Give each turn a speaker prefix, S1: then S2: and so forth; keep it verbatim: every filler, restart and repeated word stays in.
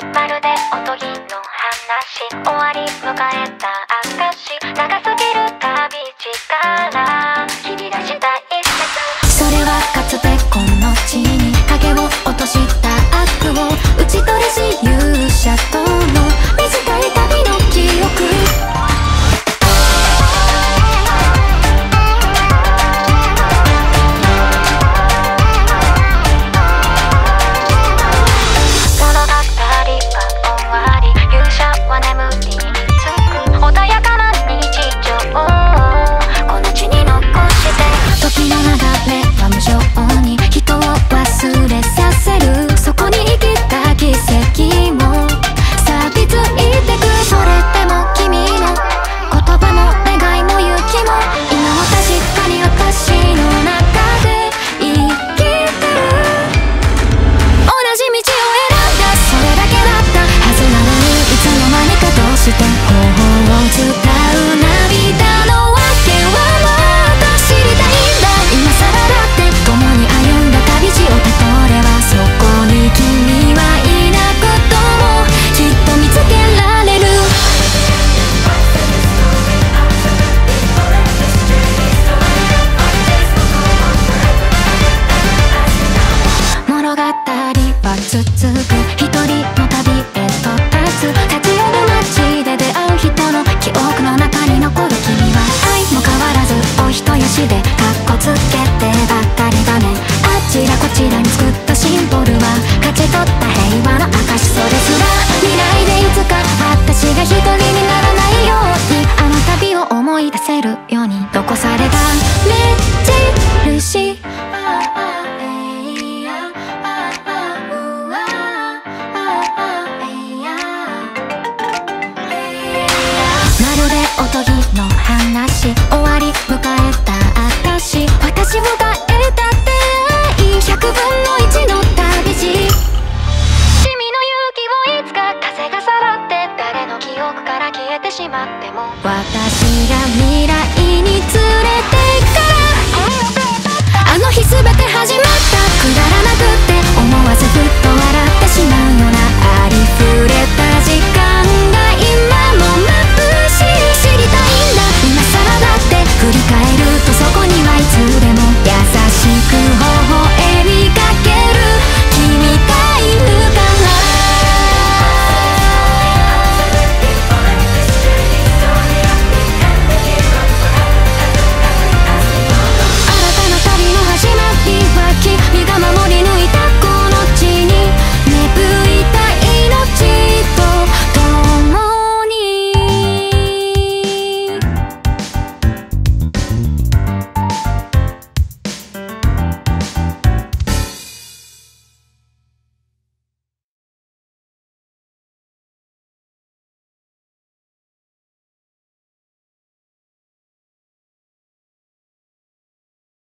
S1: まるでおとぎの話、終わり迎えた証、長すぎる旅力切り出した一節。それはかつてこの地に影を落とした悪を打ち取りし勇者との短い旅の記憶。続く一人の旅へと立つ、立ち寄る街で出会う人の記憶の中に残る。君は愛も変わらずお人よしでカッコつけてばっかりだね。あちらこちらに作ったシンボルは勝ち取った平和の証。それすら未来でいつか私が一人にならないように、あの旅を思い出せるように残された目印。おとぎの話、終わり迎えた証、私を変えたってひゃくぶんの